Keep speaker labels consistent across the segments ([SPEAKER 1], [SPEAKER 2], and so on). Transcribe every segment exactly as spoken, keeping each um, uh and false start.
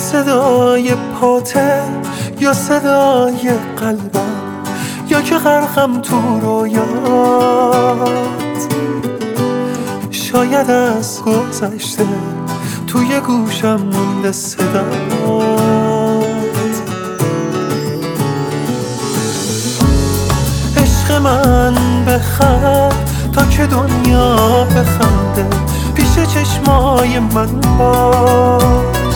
[SPEAKER 1] صدای پاته یا صدای قلبم، یا که غرقم تو رویات. شاید از گذشته توی گوشم مونده صدات. عشق من بخند تا که دنیا بخنده، پیش چشمای من باش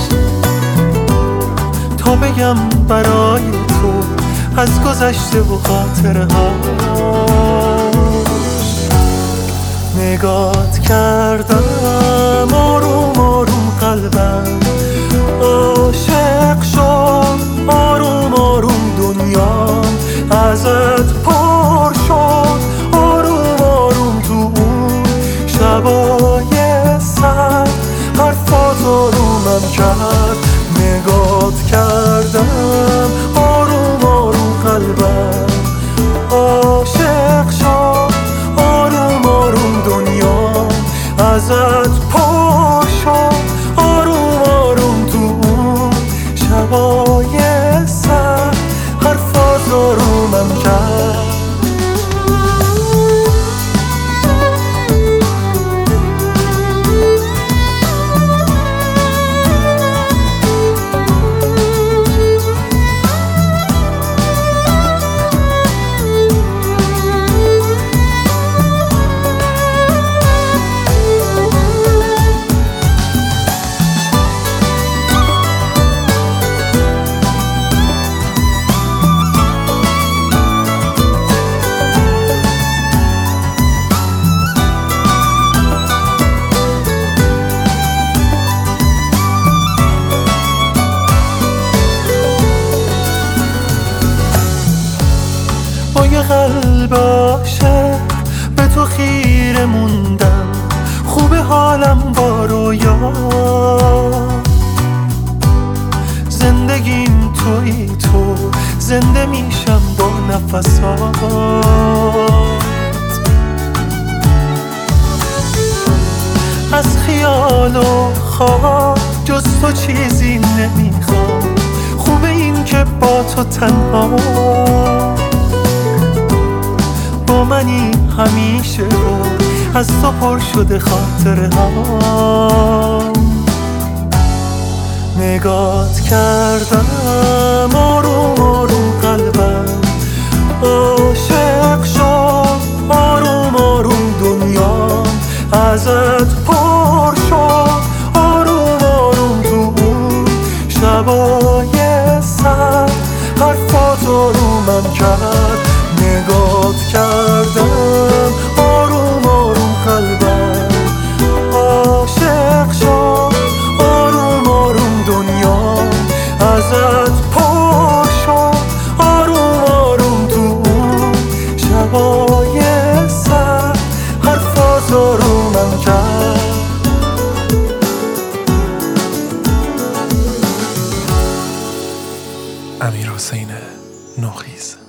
[SPEAKER 1] تا بگم برای تو از گذشته و خاطره هاش. نگات کردم آروم آروم قلبم عاشق شد، آروم آروم دنیا ازت پر شد، آروم آروم تو اون شبای سر حرفات آرومم کرد. نگات کردم آروم آروم قلبم عاشق شد، آروم آروم دنیا ازت پر شد، آروم آروم تو اون شبای سر حرفات آرومم کرد. یه قلب عاشق به تو خیره موندم، خوب حالم با رویا. زندگیم توی تو، زنده میشم با نفسات. از خیال و خواب جز تو چیزی نمیخوام، خوبه این که با تو تنها با منی همیشه و از تو پر شده خاطره ها. نگات کردم آروم آروم قلبم عاشق شد، آروم آروم دنیا ازت پر شد، آروم آروم تو اون شبای سر حرفات آرومم کرد. نگات کردم آروم آروم قلبم عاشق شد، آروم آروم دنیا ازت پر شد، آروم آروم تو اون شبای سر حرفات آرومم کرد. امیرحسین نوخیز.